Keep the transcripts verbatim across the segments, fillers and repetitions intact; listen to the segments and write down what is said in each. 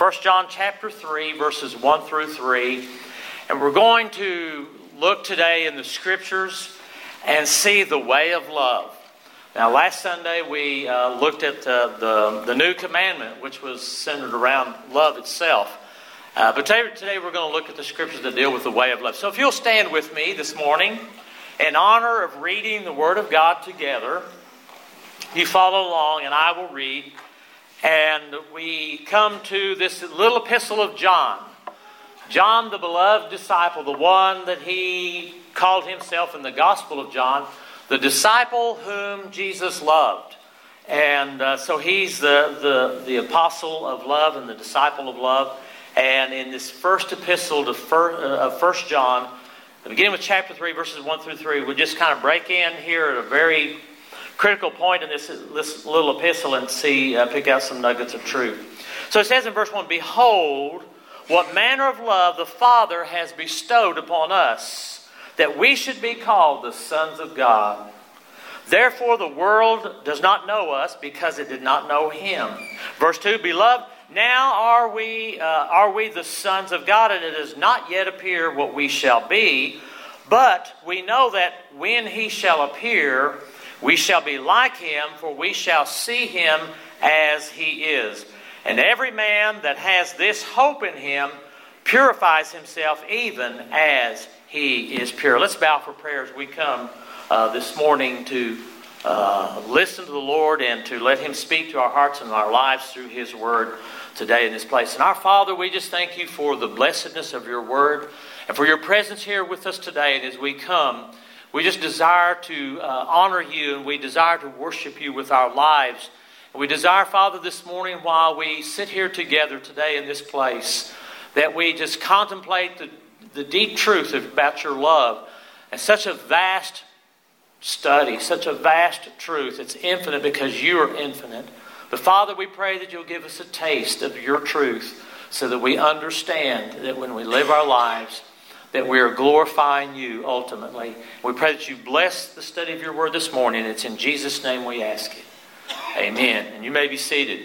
First John chapter three, verses one through three. And we're going to look today in the Scriptures and see the way of love. Now, last Sunday we uh, looked at uh, the, the new commandment, which was centered around love itself. Uh, but today, today we're going to look at the Scriptures that deal with the way of love. So if you'll stand with me this morning in honor of reading the Word of God together, you follow along and I will read. And we come to this little epistle of John. John, the beloved disciple, the one that he called himself in the Gospel of John, the disciple whom Jesus loved. And uh, so he's the, the, the apostle of love and the disciple of love. And in this first epistle to first, uh, of First John, beginning with chapter three, verses one through three, we just kind of break in here at a very critical point in this, this little epistle and see, uh, pick out some nuggets of truth. So it says in verse one, "Behold, what manner of love the Father has bestowed upon us, that we should be called the sons of God. Therefore the world does not know us, because it did not know Him." Verse two, "Beloved, now are we uh, are we the sons of God, and it does not yet appear what we shall be. But we know that when He shall appear, we shall be like Him, for we shall see Him as He is. And every man that has this hope in Him purifies himself even as He is pure." Let's bow for prayer as we come uh, this morning to uh, listen to the Lord and to let Him speak to our hearts and our lives through His Word today in this place. And our Father, we just thank You for the blessedness of Your Word and for Your presence here with us today. And as we come, we just desire to uh, honor You, and we desire to worship You with our lives. And we desire, Father, this morning while we sit here together today in this place, that we just contemplate the, the deep truth about Your love. And such a vast study, such a vast truth. It's infinite because You are infinite. But Father, we pray that You'll give us a taste of Your truth so that we understand that when we live our lives, that we are glorifying You ultimately. We pray that You bless the study of Your Word this morning. It's in Jesus' name we ask it. Amen. And you may be seated.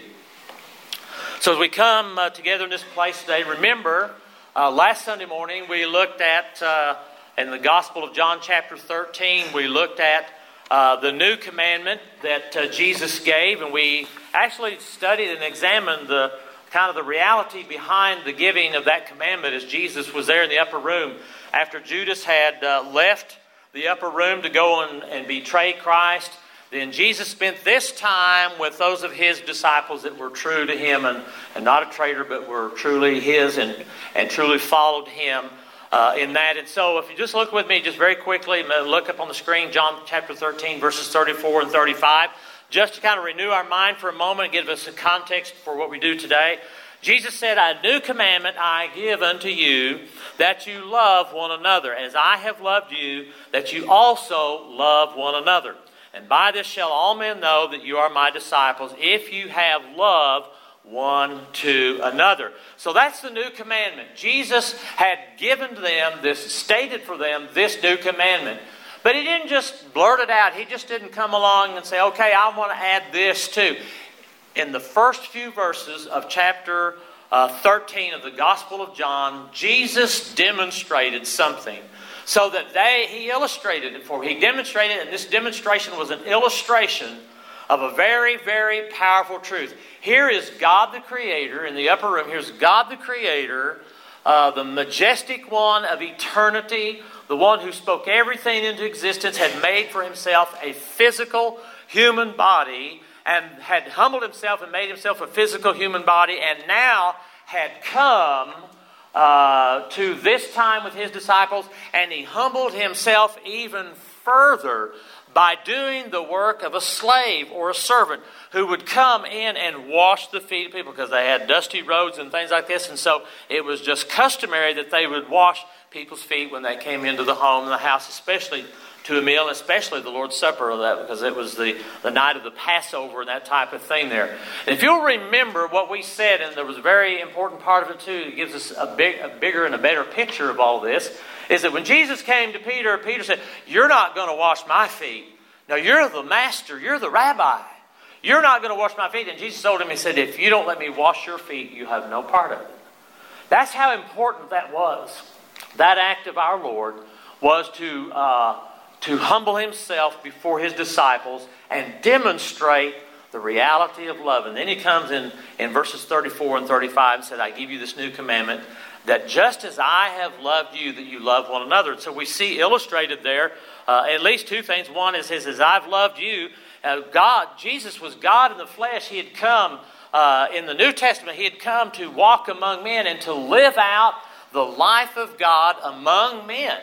So as we come uh, together in this place today, remember, uh, last Sunday morning we looked at, uh, in the Gospel of John chapter thirteen, we looked at uh, the new commandment that uh, Jesus gave. And we actually studied and examined the kind of the reality behind the giving of that commandment as Jesus was there in the upper room after Judas had uh, left the upper room to go and, and betray Christ. Then Jesus spent this time with those of His disciples that were true to Him and, and not a traitor, but were truly His and, and truly followed Him uh, in that. And so if you just look with me just very quickly, look up on the screen, John chapter thirteen, verses thirty-four and thirty-five. Just to kind of renew our mind for a moment and give us a context for what we do today. Jesus said, "A new commandment I give unto you, that you love one another, as I have loved you, that you also love one another. And by this shall all men know that you are my disciples, if you have love one to another." So that's the new commandment. Jesus had given to them this, stated for them this new commandment. But He didn't just blurt it out. He just didn't come along and say, "Okay, I want to add this too." In the first few verses of chapter uh, thirteen of the Gospel of John, Jesus demonstrated something. So that they, He illustrated it for. He demonstrated, and this demonstration was an illustration of a very, very powerful truth. Here is God the Creator in the upper room. Here's God the Creator, uh, the majestic one of eternity, the one who spoke everything into existence, had made for Himself a physical human body, and had humbled Himself and made Himself a physical human body, and now had come Uh, to this time with His disciples, and He humbled Himself even further by doing the work of a slave or a servant who would come in and wash the feet of people, because they had dusty roads and things like this, and so it was just customary that they would wash people's feet when they came into the home and the house, especially to a meal, especially the Lord's Supper of that, because it was the, the night of the Passover and that type of thing there. And if you'll remember what we said, and there was a very important part of it too, it gives us a, big, a bigger and a better picture of all this, is that when Jesus came to Peter, Peter said, "You're not going to wash my feet. No, you're the master, you're the rabbi. you're not going to wash my feet. And Jesus told him, he said, if you don't let me wash your feet, you have no part of it. That's how important that was. That act of our Lord was to, uh, to humble himself before his disciples and demonstrate the reality of love. And then he comes in, in verses thirty-four and thirty-five and said, I give you this new commandment, that just as I have loved you, that you love one another. And so we see illustrated there uh, at least two things. One is, is as I've loved you. Uh, God, Jesus was God in the flesh. He had come uh, in the New Testament. He had come to walk among men and to live out the life of God among men.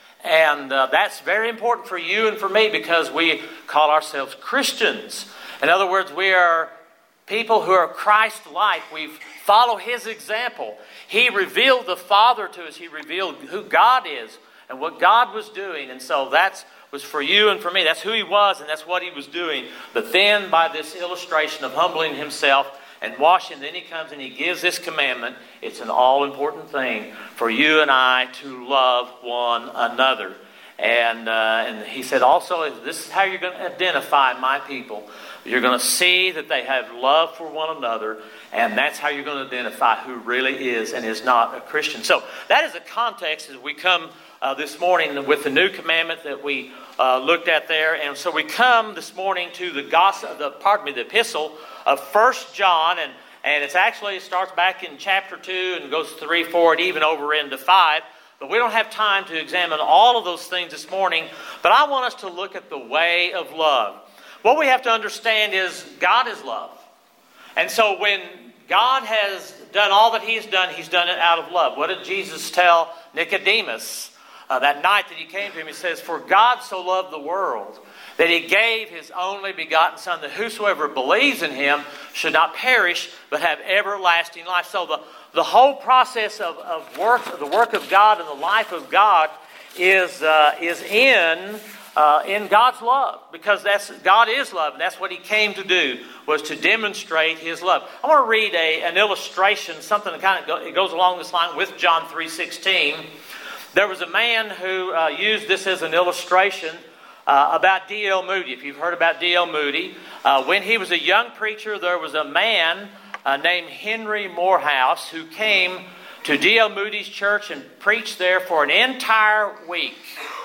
And uh, that's very important for you and for me because we call ourselves Christians. In other words, we are people who are Christ-like. We follow his example. He revealed the Father to us. He revealed who God is and what God was doing. And so that was for you and for me. That's who he was and that's what he was doing. But then by this illustration of humbling himself and washing, then he comes and he gives this commandment. It's an all-important thing for you and I to love one another. And, uh, and he said also, this is how you're going to identify my people. You're going to see that they have love for one another, and that's how you're going to identify who really is and is not a Christian. So that is the context as we come uh, this morning with the new commandment that we uh, looked at there. And so we come this morning to the gospel, the pardon me, the epistle of First John, and and it's actually it starts back in chapter two and goes three, four, and even over into five. But we don't have time to examine all of those things this morning. But I want us to look at the way of love. What we have to understand is God is love. And so when God has done all that he's done, he's done it out of love. What did Jesus tell Nicodemus uh, that night that he came to him? He says, for God so loved the world that he gave his only begotten Son, that whosoever believes in him should not perish, but have everlasting life. So the, the whole process of, of work, of the work of God and the life of God is, uh, is in... Uh, in God's love, because that's God is love, and that's what he came to do, was to demonstrate his love. I want to read a, an illustration, something that kind of go, it goes along this line with John three sixteen. There was a man who uh, used this as an illustration uh, about D L Moody. If you've heard about D L Moody, uh, when he was a young preacher, there was a man uh, named Henry Morehouse who came to D L Moody's church and preached there for an entire week.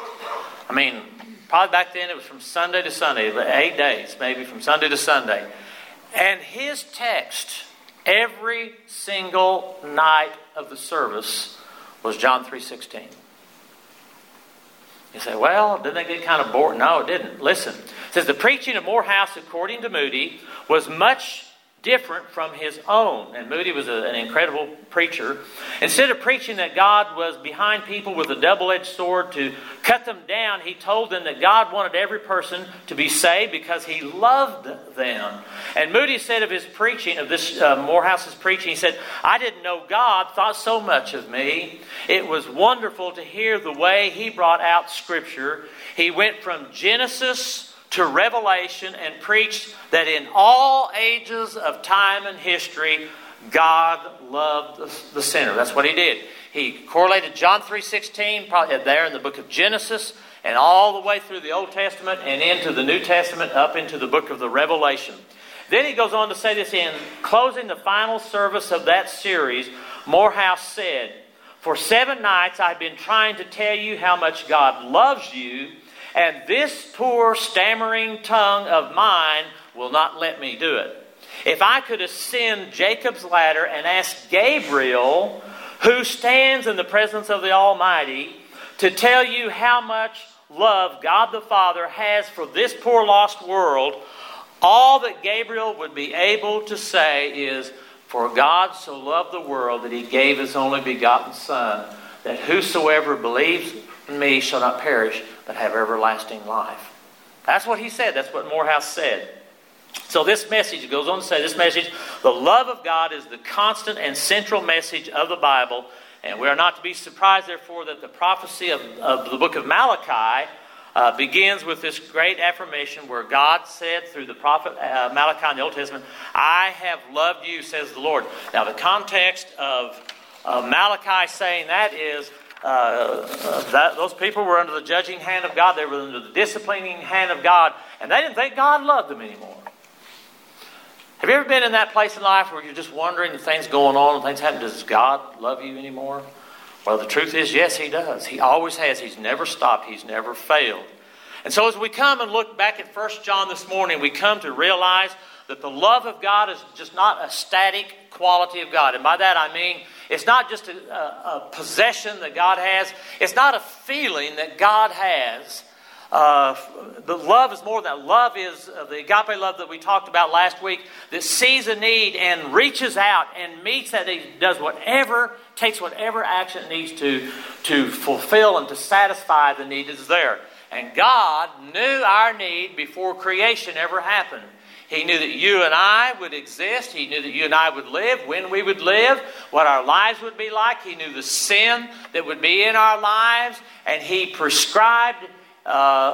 I mean, probably back then it was from Sunday to Sunday, eight days maybe, from Sunday to Sunday. And his text every single night of the service was John three sixteen. You say, well, didn't that get kind of bored? No, it didn't. Listen. It says, the preaching of Morehouse, according to Moody, was much different from his own. And Moody was a, an incredible preacher. Instead of preaching that God was behind people with a double-edged sword to cut them down, he told them that God wanted every person to be saved because he loved them. And Moody said of his preaching, of this uh, Morehouse's preaching, he said, I didn't know God thought so much of me. It was wonderful to hear the way he brought out Scripture. He went from Genesis to Revelation and preached that in all ages of time and history, God loved the, the sinner. That's what he did. He correlated John three sixteen, probably there in the book of Genesis, and all the way through the Old Testament and into the New Testament, up into the book of the Revelation. Then he goes on to say this in closing the final service of that series. Morehouse said, for seven nights I've been trying to tell you how much God loves you, and this poor stammering tongue of mine will not let me do it. If I could ascend Jacob's ladder and ask Gabriel, who stands in the presence of the Almighty, to tell you how much love God the Father has for this poor lost world, all that Gabriel would be able to say is, for God so loved the world that he gave his only begotten Son, that whosoever believes in me shall not perish, but have everlasting life. That's what he said. That's what Morehouse said. So this message, it goes on to say, this message, the love of God is the constant and central message of the Bible. And we are not to be surprised, therefore, that the prophecy of, of the book of Malachi uh, begins with this great affirmation where God said through the prophet uh, Malachi in the Old Testament, I have loved you, says the Lord. Now the context of, of Malachi saying that is, Uh, uh, that, those people were under the judging hand of God. They were under the disciplining hand of God. And they didn't think God loved them anymore. Have you ever been in that place in life where you're just wondering and things going on and things happen? Does God love you anymore? Well, the truth is, yes, He does. He always has. He's never stopped. He's never failed. And so as we come and look back at First John this morning, we come to realize that the love of God is just not a static quality of God. And by that I mean, it's not just a, a, a possession that God has. It's not a feeling that God has. Uh, the love is more than that. Love is uh, the agape love that we talked about last week, that sees a need and reaches out and meets that need, does whatever, takes whatever action it needs to, to fulfill and to satisfy the need that's there. And God knew our need before creation ever happened. He knew that you and I would exist. He knew that you and I would live, when we would live, what our lives would be like. He knew the sin that would be in our lives. And He prescribed uh,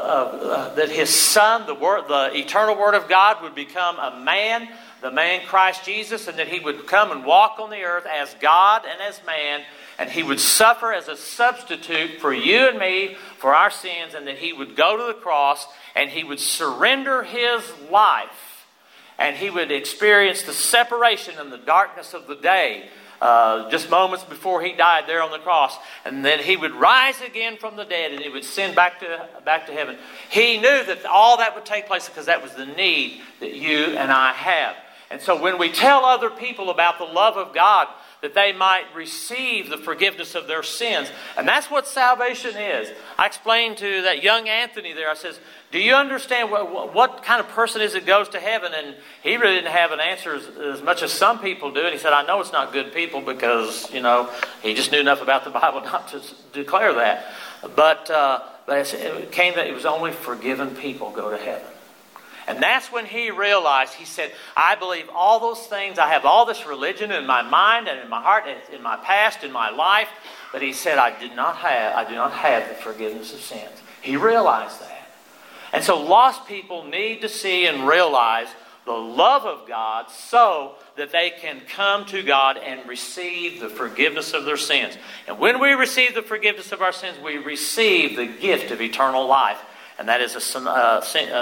uh, that His Son, the word, the eternal Word of God, would become a man, the man Christ Jesus, and that He would come and walk on the earth as God and as man. And He would suffer as a substitute for you and me, for our sins, and that He would go to the cross and He would surrender His life. And He would experience the separation and the darkness of the day uh, just moments before He died there on the cross. And then He would rise again from the dead and He would send back to, back to heaven. He knew that all that would take place because that was the need that you and I have. And so when we tell other people about the love of God, that they might receive the forgiveness of their sins. And that's what salvation is. I explained to that young Anthony there, I says, do you understand what, what kind of person is it goes to heaven? And he really didn't have an answer as, as much as some people do. And he said, I know it's not good people because, you know, he just knew enough about the Bible not to declare that. But, uh, but it came that it was only forgiven people go to heaven. And that's when he realized, he said, I believe all those things. I have all this religion in my mind and in my heart, and in my past, in my life. But he said, I did not have, I do not have the forgiveness of sins. He realized that. And so lost people need to see and realize the love of God so that they can come to God and receive the forgiveness of their sins. And when we receive the forgiveness of our sins, we receive the gift of eternal life. And that is a, uh,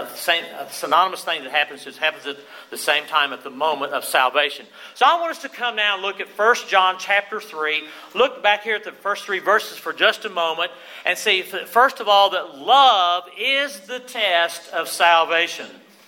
a synonymous thing that happens. It happens at the same time at the moment of salvation. So I want us to come now and look at First John chapter three. Look back here at the first three verses for just a moment and see, first of all, that love is the test of salvation.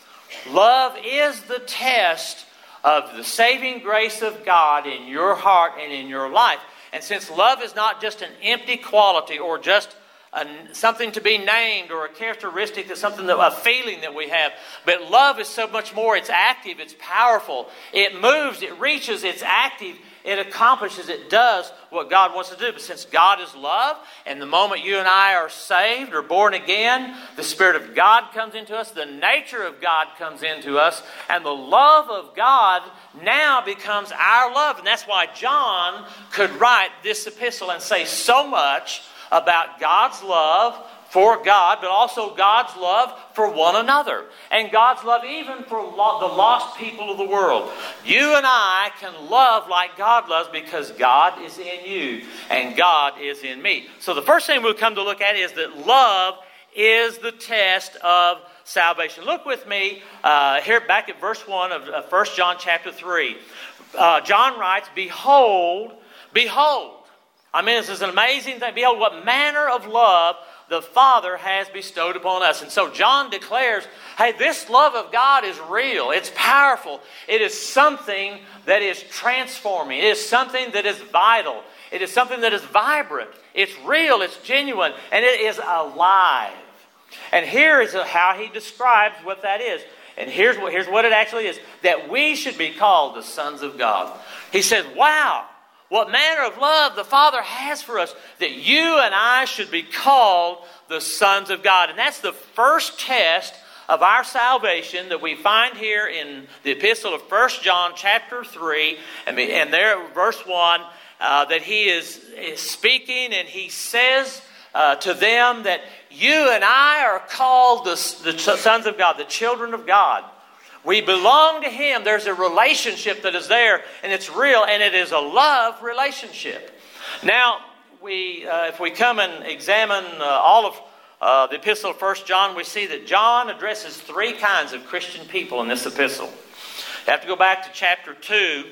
Love is the test of the saving grace of God in your heart and in your life. And since love is not just an empty quality or just A, something to be named or a characteristic, that's something that a feeling that we have. But love is so much more. It's active. It's powerful. It moves. It reaches. It's active. It accomplishes. It does what God wants to do. But since God is love, and the moment you and I are saved or born again, the Spirit of God comes into us. The nature of God comes into us. And the love of God now becomes our love. And that's why John could write this epistle and say so much about God's love for God, but also God's love for one another. And God's love even for lo- the lost people of the world. You and I can love like God loves because God is in you and God is in me. So the first thing we'll come to look at is that love is the test of salvation. Look with me uh, here back at verse one of uh, First John chapter three. Uh, John writes, Behold, behold. I mean, this is an amazing thing. Behold, what manner of love the Father has bestowed upon us. And so John declares, hey, this love of God is real. It's powerful. It is something that is transforming. It is something that is vital. It is something that is vibrant. It's real. It's genuine. And it is alive. And here is how he describes what that is. And here's what, here's what it actually is. That we should be called the sons of God. He says, wow. What manner of love the Father has for us, that you and I should be called the sons of God. And that's the first test of our salvation that we find here in the epistle of First John chapter three. And there at verse one, uh, that he is, is speaking and he says uh, to them that you and I are called the, the sons of God, the children of God. We belong to Him. There's a relationship that is there, and it's real, and it is a love relationship. Now, we, uh, if we come and examine uh, all of uh, the epistle of First John, we see that John addresses three kinds of Christian people in this epistle. You have to go back to chapter two,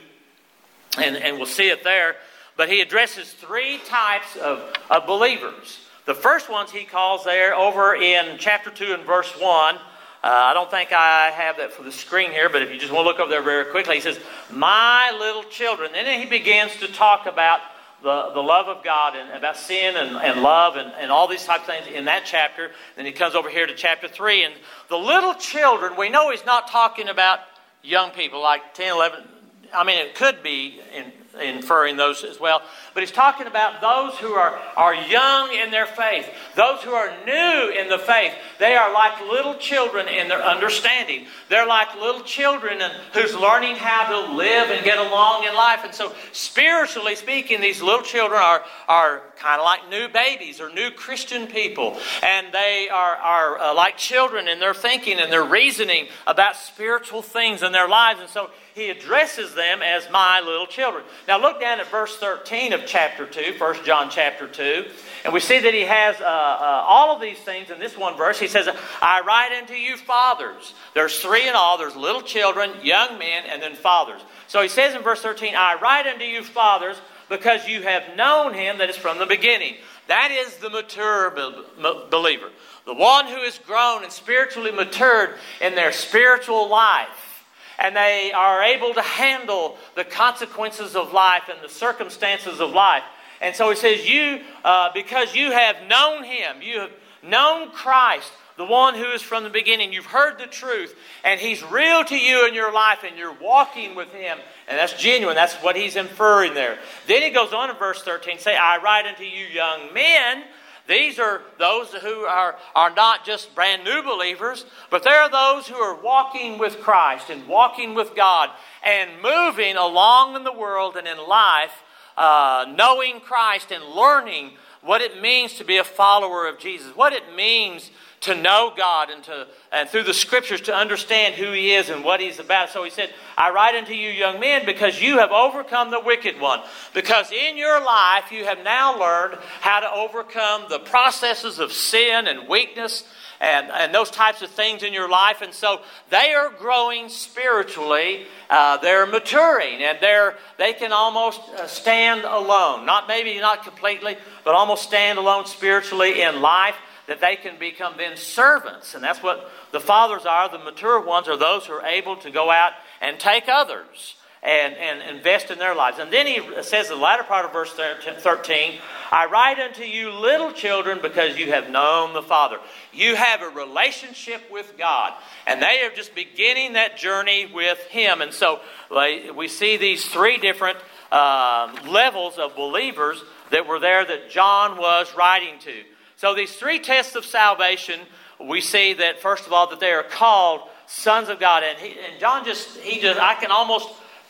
and, and we'll see it there. But he addresses three types of, of believers. The first ones he calls there over in chapter two and verse one. Uh, I don't think I have that for the screen here, but if you just want to look over there very quickly, he says, my little children. And then he begins to talk about the, the love of God and about sin and, and love and, and all these types of things in that chapter. Then he comes over here to chapter three. And the little children, we know he's not talking about young people like ten, eleven. I mean, it could be in, inferring those as well. But he's talking about those who are, are young in their faith. Those who are new in the faith. They are like little children in their understanding. They're like little children and who's learning how to live and get along in life. And so spiritually speaking, these little children are, are kind of like new babies or new Christian people. And they are, are uh, like children in their thinking and their reasoning about spiritual things in their lives. And so he addresses them as my little children. Now look down at verse thirteen of chapter two, First John chapter two. And we see that he has uh, uh, all of these things in this one verse. He says, I write unto you fathers. There's three in all. There's little children, young men, and then fathers. So he says in verse thirteen, I write unto you fathers because you have known him that is from the beginning. That is the mature be- believer. The one who has grown and spiritually matured in their spiritual life. And they are able to handle the consequences of life and the circumstances of life. And so he says, you, uh, because you have known him, you have known Christ, the one who is from the beginning. You've heard the truth, and he's real to you in your life, and you're walking with him. And that's genuine. That's what he's inferring there. Then he goes on in verse thirteen, say, I write unto you young men. These are those who are, are not just brand new believers, but they're those who are walking with Christ and walking with God and moving along in the world and in life, uh, knowing Christ and learning what it means to be a follower of Jesus, what it means to know God and to and through the Scriptures to understand who He is and what He's about. So He said, I write unto you young men because you have overcome the wicked one. Because in your life you have now learned how to overcome the processes of sin and weakness and, and those types of things in your life. And so they are growing spiritually. Uh, they're maturing and they're they can almost uh, stand alone. Not maybe not completely, but almost stand alone spiritually in life. That they can become then servants. And that's what the fathers are. The mature ones are those who are able to go out and take others and, and invest in their lives. And then he says in the latter part of verse thirteen, I write unto you little children because you have known the Father. You have a relationship with God. And they are just beginning that journey with Him. And so we see these three different uh, levels of believers that were there that John was writing to. So these three tests of salvation, we see that first of all that they are called sons of God. And, he, and John just, he just, I can almost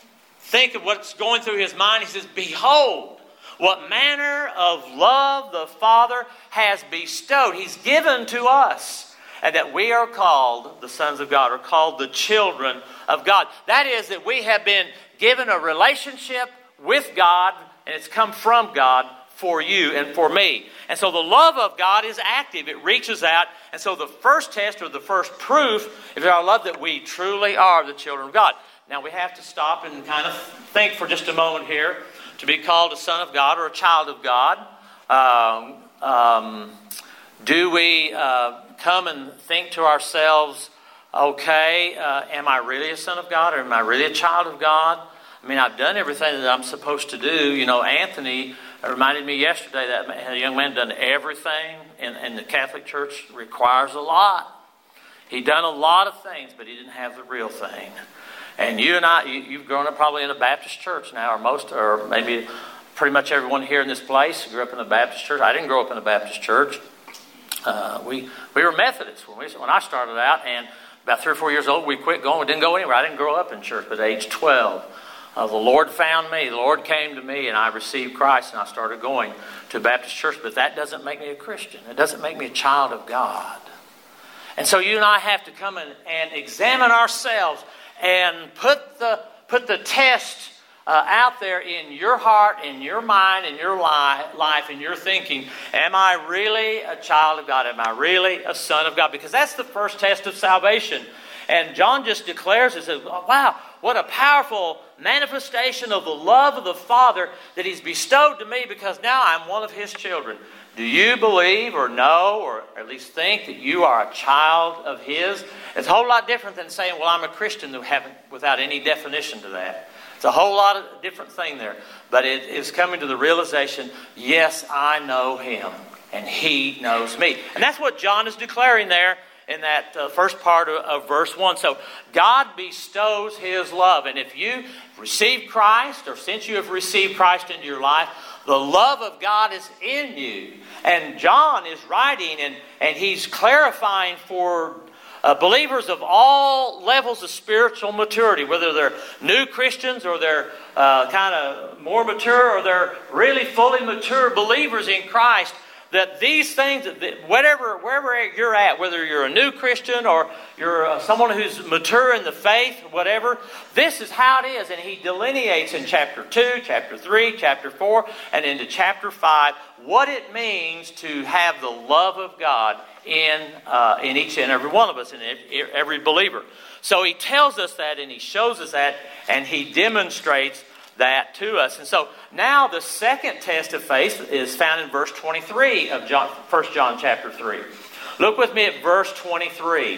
think of what's going through his mind. He says, behold, what manner of love the Father has bestowed. He's given to us. And that we are called the sons of God, or called the children of God. That is that we have been given a relationship with God, and it's come from God, for you and for me. And so the love of God is active. It reaches out. And so the first test or the first proof is our love that we truly are the children of God. Now we have to stop and kind of think for just a moment here. To be called a son of God or a child of God. Um, um, do we uh, come and think to ourselves, okay, uh, am I really a son of God or am I really a child of God? I mean, I've done everything that I'm supposed to do. You know, Anthony reminded me yesterday that a young man done everything, and, and the Catholic Church requires a lot. He'd done a lot of things, but he didn't have the real thing. And you and I, you, you've grown up probably in a Baptist church now, or most, or maybe pretty much everyone here in this place grew up in a Baptist church. I didn't grow up in a Baptist church. Uh, we we were Methodists when we when I started out, and about three or four years old, we quit going. We didn't go anywhere. I didn't grow up in church, but at age twelve. Uh, the Lord found me. The Lord came to me, and I received Christ, and I started going to a Baptist church. But that doesn't make me a Christian. It doesn't make me a child of God. And so you and I have to come in and examine ourselves and put the put the test uh, out there in your heart, in your mind, in your li- life, in your thinking. Am I really a child of God? Am I really a son of God? Because that's the first test of salvation. And John just declares it, says, wow, what a powerful manifestation of the love of the Father that He's bestowed to me because now I'm one of His children. Do you believe or know or at least think that you are a child of His? It's a whole lot different than saying, well, I'm a Christian without any definition to that. It's a whole lot of different thing there. But it is coming to the realization, yes, I know Him and He knows me. And that's what John is declaring there in that uh, first part of, of verse one. So God bestows His love. And if you received Christ, or since you have received Christ into your life, the love of God is in you. And John is writing and, and he's clarifying for uh, believers of all levels of spiritual maturity, whether they're new Christians or they're uh, kind of more mature or they're really fully mature believers in Christ, that these things, whatever, wherever you're at, whether you're a new Christian or you're uh, someone who's mature in the faith, whatever, this is how it is. And he delineates in chapter two, chapter three, chapter four, and into chapter five, what it means to have the love of God in uh, in each and every one of us, in every believer. So he tells us that, and he shows us that, and he demonstrates that to us. And so now the second test of faith is found in verse twenty-three of John, First John chapter three. Look with me at verse twenty-three.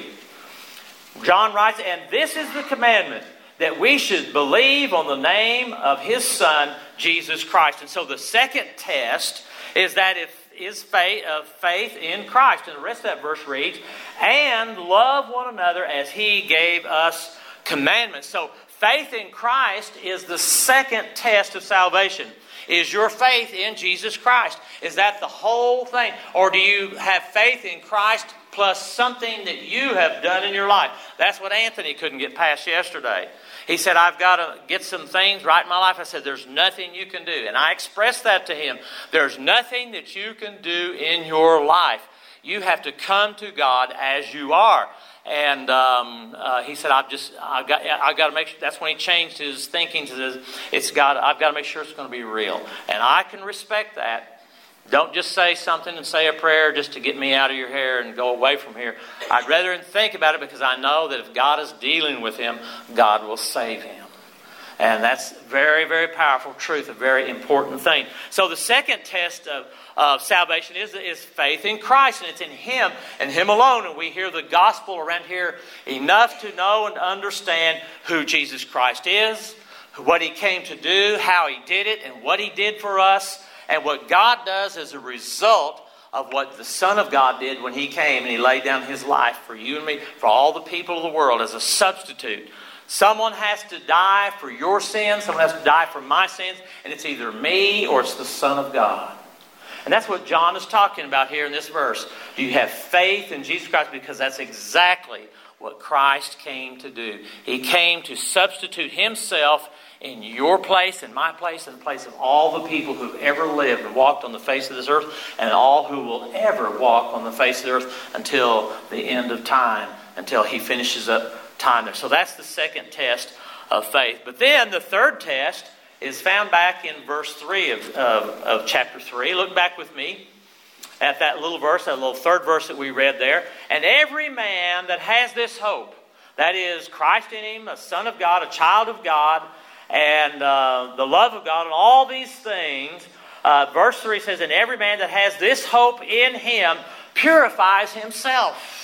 John writes, and this is the commandment, that we should believe on the name of His Son, Jesus Christ. And so the second test is that if is faith of faith in Christ. And the rest of that verse reads, and love one another as He gave us commandments. So faith in Christ is the second test of salvation. Is your faith in Jesus Christ? Is that the whole thing? Or do you have faith in Christ plus something that you have done in your life? That's what Anthony couldn't get past yesterday. He said, I've got to get some things right in my life. I said, there's nothing you can do. And I expressed that to him. There's nothing that you can do in your life. You have to come to God as you are. And um, uh, he said, "I've just, I've got, I've got to make sure." That's when he changed his thinking to this. It's got, I've got to make sure it's going to be real, and I can respect that. Don't just say something and say a prayer just to get me out of your hair and go away from here. I'd rather think about it because I know that if God is dealing with him, God will save him. And that's very, very powerful truth, a very important thing. So the second test of, of salvation is, is faith in Christ, and it's in Him and Him alone. And we hear the gospel around here enough to know and understand who Jesus Christ is, what He came to do, how He did it, and what He did for us, and what God does as a result of what the Son of God did when He came and He laid down His life for you and me, for all the people of the world as a substitute. Someone has to die for your sins. Someone has to die for my sins. And it's either me or it's the Son of God. And that's what John is talking about here in this verse. Do you have faith in Jesus Christ? Because that's exactly what Christ came to do. He came to substitute Himself in your place, in my place, in the place of all the people who've ever lived and walked on the face of this earth, and all who will ever walk on the face of the earth until the end of time, until He finishes up time there. So that's the second test of faith. But then the third test is found back in verse three of, of, of chapter three. Look back with me at that little verse, that little third verse that we read there. And every man that has this hope, that is Christ in him, a son of God, a child of God, and uh, the love of God, and all these things, uh, verse three says, and every man that has this hope in him purifies himself,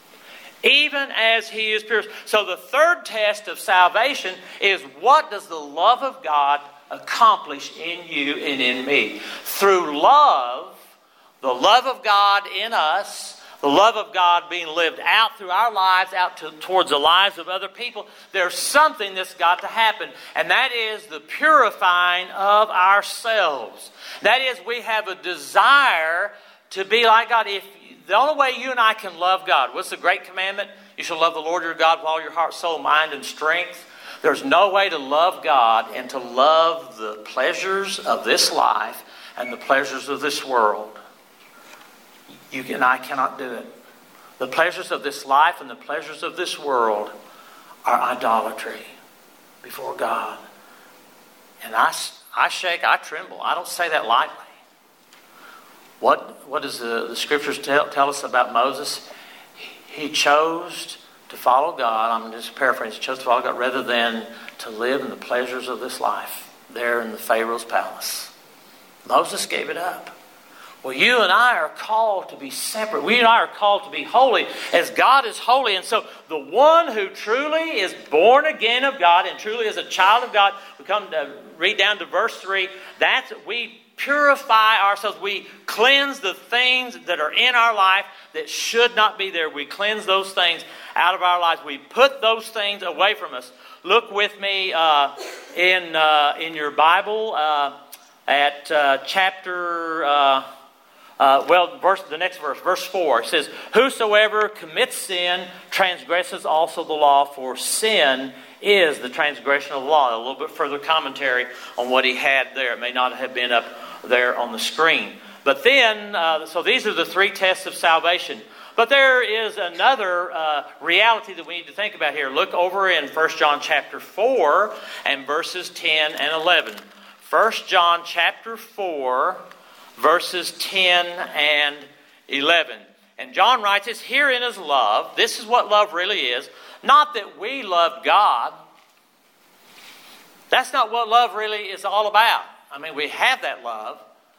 even as he is pure. So the third test of salvation is, what does the love of God accomplish in you and in me? Through love, the love of God in us, the love of God being lived out through our lives, out to, towards the lives of other people, there's something that's got to happen. And that is the purifying of ourselves. That is, we have a desire to be like God. If The only way you and I can love God, what's the great commandment? You shall love the Lord your God with all your heart, soul, mind, and strength. There's no way to love God and to love the pleasures of this life and the pleasures of this world. You and I cannot do it. The pleasures of this life and the pleasures of this world are idolatry before God. And I, I shake, I tremble. I don't say that lightly. What, what does the, the Scriptures tell, tell us about Moses? He chose to to follow God. I'm just paraphrasing. Chose to follow God rather than to live in the pleasures of this life there in the Pharaoh's palace. Moses gave it up. Well, you and I are called to be separate. We and I are called to be holy as God is holy. And so the one who truly is born again of God and truly is a child of God, we come to read down to verse three, that's we purify ourselves. We cleanse the things that are in our life that should not be there. We cleanse those things out of our lives. We put those things away from us. Look with me uh, in uh, in your Bible uh, at uh, chapter... Uh, Uh, well, verse, the next verse, verse four, it says, whosoever commits sin transgresses also the law, for sin is the transgression of the law. A little bit further commentary on what he had there. It may not have been up there on the screen. But then, uh, so these are the three tests of salvation. But there is another uh, reality that we need to think about here. Look over in First John chapter four and verses ten and eleven. First John chapter four... verses ten and eleven. And John writes this, herein is love. This is what love really is. Not that we love God. That's not what love really is all about. I mean, we have that love.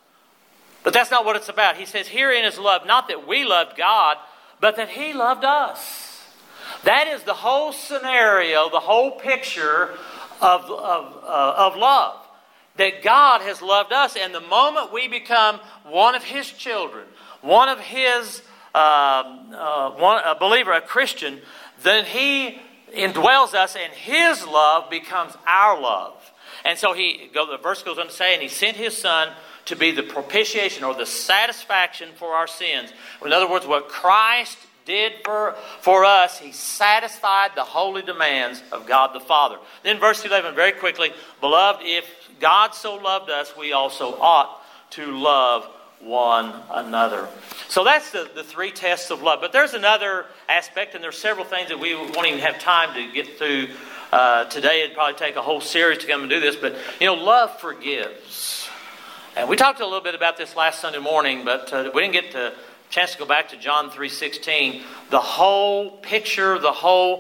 But that's not what it's about. He says, herein is love. Not that we loved God, but that He loved us. That is the whole scenario, the whole picture of, of, uh, of love. That God has loved us, and the moment we become one of His children, one of His, uh, uh, one, a believer, a Christian, then He indwells us, and His love becomes our love. And so he, go, the verse goes on to say, and He sent His Son to be the propitiation or the satisfaction for our sins. In other words, what Christ did for, for us, He satisfied the holy demands of God the Father. Then verse eleven, very quickly, beloved, if God so loved us, we also ought to love one another. So that's the, the three tests of love. But there's another aspect, and there's several things that we won't even have time to get through uh, today. It'd probably take a whole series to come and do this. But, you know, love forgives. And we talked a little bit about this last Sunday morning, but uh, we didn't get the chance to go back to John three sixteen. The whole picture, the whole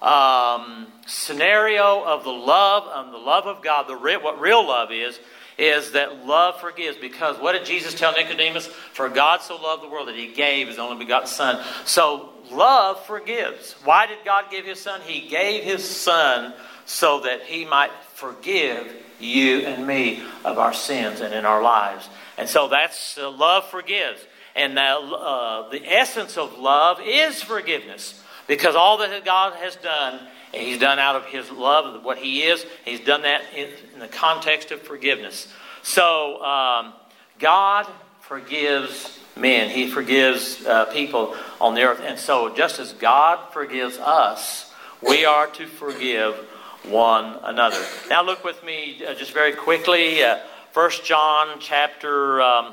Um, scenario of the love, um, the love of God, the re- what real love is, is that love forgives. Because what did Jesus tell Nicodemus? For God so loved the world that He gave His only begotten Son. So love forgives. Why did God give His Son? He gave His Son so that He might forgive you and me of our sins and in our lives. And so that's uh, love forgives. And now uh, the essence of love is forgiveness. Because all that God has done, He's done out of His love, what He is. He's done that in, in the context of forgiveness. So, um, God forgives men. He forgives uh, people on the earth. And so, just as God forgives us, we are to forgive one another. Now, look with me uh, just very quickly. Uh, First John chapter um,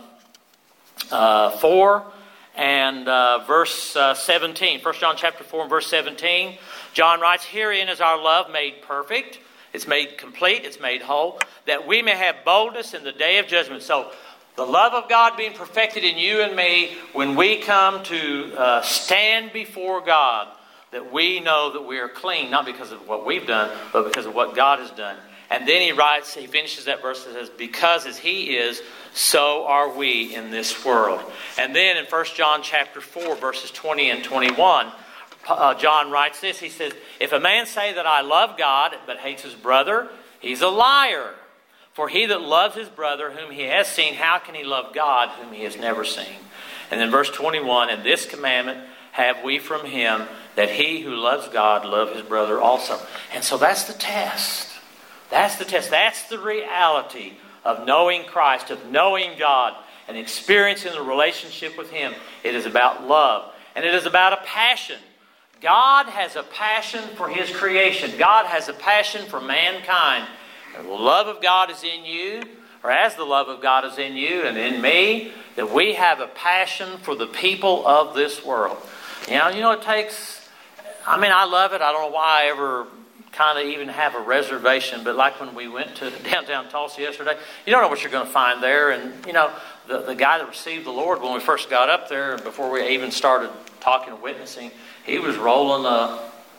uh, four. And uh, verse uh, seventeen, First John chapter four and verse seventeen, John writes, herein is our love made perfect. It's made complete. It's made whole. That we may have boldness in the day of judgment. So the love of God being perfected in you and me, when we come to uh, stand before God, that we know that we are clean, not because of what we've done, but because of what God has done. And then he writes, he finishes that verse and says, because as He is, so are we in this world. And then in First John chapter four, verses twenty and twenty-one, uh, John writes this. He says, if a man say that I love God, but hates his brother, he's a liar. For he that loves his brother whom he has seen, how can he love God whom he has never seen? And then verse twenty-one, and this commandment have we from Him, that he who loves God love his brother also. And so that's the test. That's the test. That's the reality of knowing Christ, of knowing God, and experiencing the relationship with Him. It is about love. And it is about a passion. God has a passion for His creation. God has a passion for mankind. And the love of God is in you, or as the love of God is in you and in me, that we have a passion for the people of this world. You know, you know it takes... I mean, I love it. I don't know why I ever... kind of even have a reservation, but like when we went to downtown Tulsa yesterday, you don't know what you're going to find there. And you know, the, the guy that received the Lord when we first got up there, before we even started talking and witnessing, he was rolling a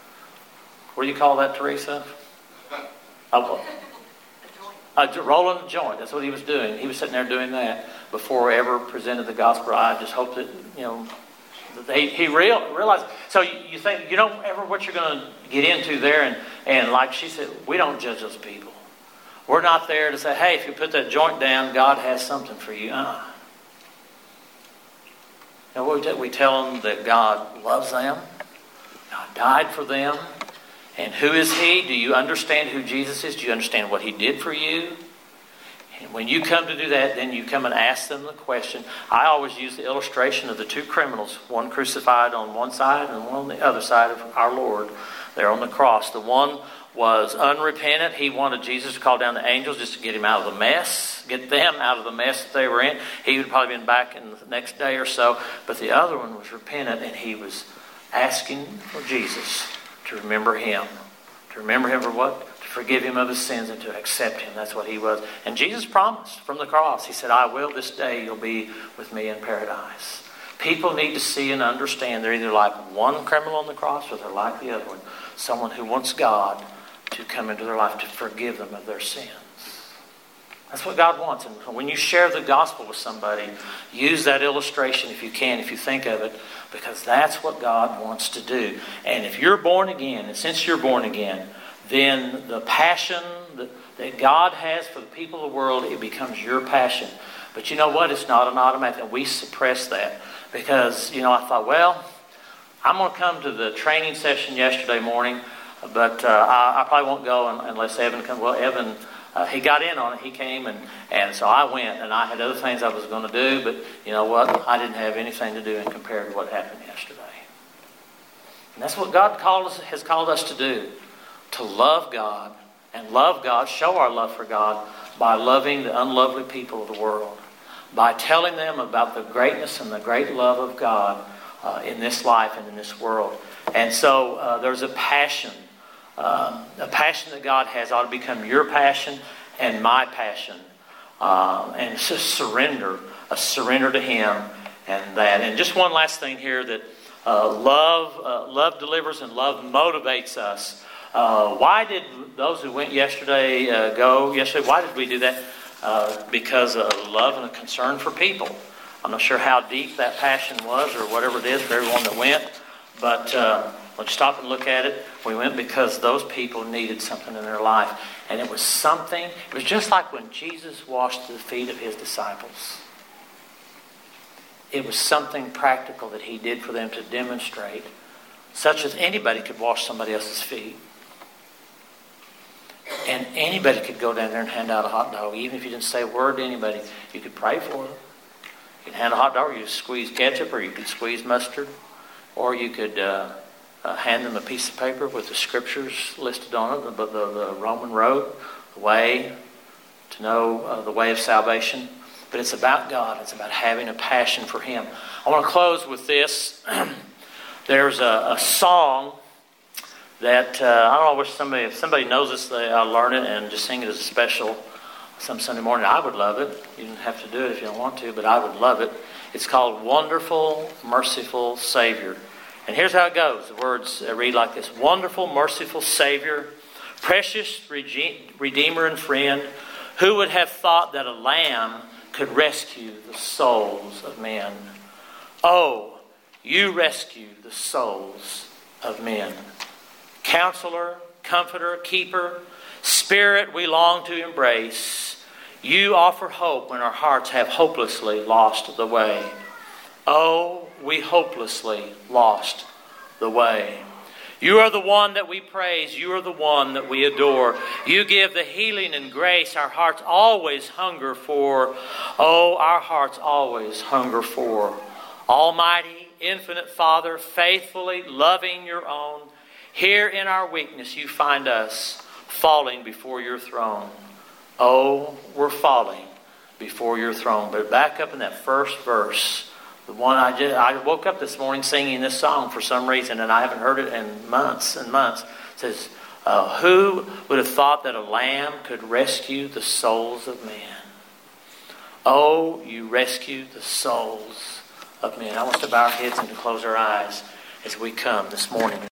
what do you call that, Teresa? A, a, rolling a joint. That's what he was doing. He was sitting there doing that before he ever presented the gospel. I just hope that, you know, that he, he real, realized. So you, you think, you don't ever what you're going to get into there. And, and like she said, we don't judge those people. We're not there to say, hey, if you put that joint down, God has something for you. Uh-uh. And we, we tell them that God loves them. God died for them. And who is He? Do you understand who Jesus is? Do you understand what He did for you? And when you come to do that, then you come and ask them the question. I always use the illustration of the two criminals, one crucified on one side and one on the other side of our Lord. They're on the cross. The one was unrepentant. He wanted Jesus to call down the angels just to get him out of the mess, get them out of the mess that they were in. He would probably been back in the next day or so. But the other one was repentant, and he was asking for Jesus to remember him. To remember him for what? To forgive him of his sins and to accept him. That's what he was. And Jesus promised from the cross. He said, I will this day you'll be with me in paradise. People need to see and understand they're either like one criminal on the cross or they're like the other one. Someone who wants God to come into their life to forgive them of their sins. That's what God wants. And when you share the gospel with somebody, use that illustration if you can, if you think of it, because that's what God wants to do. And if you're born again, and since you're born again, then the passion that, that God has for the people of the world, it becomes your passion. But you know what? It's not an automatic. And we suppress that because, you know, I thought, well, I'm going to come to the training session yesterday morning, but uh, I, I probably won't go unless Evan comes. Well, Evan, uh, he got in on it. He came, and, and so I went, and I had other things I was going to do, but you know what? I didn't have anything to do in compared to what happened yesterday. And that's what God called us, has called us to do, to love God, and love God, show our love for God by loving the unlovely people of the world, by telling them about the greatness and the great love of God uh, in this life and in this world. And so uh, there's a passion. Uh, a passion that God has ought to become your passion and my passion. Uh, and it's just surrender, a surrender to Him and that. And just one last thing here, that uh, love uh, love delivers and love motivates us. Uh, why did those who went yesterday uh, go yesterday? Why did we do that? Uh, because of love and a concern for people. I'm not sure how deep that passion was or whatever it is for everyone that went. But uh, let's stop and look at it. We went because those people needed something in their life. And it was something, it was just like when Jesus washed the feet of His disciples. It was something practical that He did for them to demonstrate, such as anybody could wash somebody else's feet. And anybody could go down there and hand out a hot dog. Even if you didn't say a word to anybody, you could pray for them. You could hand a hot dog, or you could squeeze ketchup, or you could squeeze mustard. Or you could uh, uh, hand them a piece of paper with the scriptures listed on it, the, the, the Roman road, the way to know uh, the way of salvation. But it's about God. It's about having a passion for Him. I want to close with this. There's a, a song that, uh, I don't know if somebody, if somebody knows this, they, I'll learn it and just sing it as a special some Sunday morning. I would love it. You don't have to do it if you don't want to, but I would love it. It's called Wonderful, Merciful Savior. And here's how it goes. The words read like this. Wonderful, merciful Savior, precious Redeemer and friend, who would have thought that a lamb could rescue the souls of men? Oh, you rescue the souls of men. Counselor, Comforter, Keeper, Spirit we long to embrace. You offer hope when our hearts have hopelessly lost the way. Oh, we hopelessly lost the way. You are the one that we praise. You are the one that we adore. You give the healing and grace our hearts always hunger for. Oh, our hearts always hunger for. Almighty, infinite Father, faithfully loving your own, here in our weakness you find us falling before your throne. Oh, we're falling before your throne. But back up in that first verse, the one I just, I woke up this morning singing this song for some reason, and I haven't heard it in months and months. It says, uh, who would have thought that a lamb could rescue the souls of men? Oh, you rescue the souls of men. I want us to bow our heads and to close our eyes as we come this morning.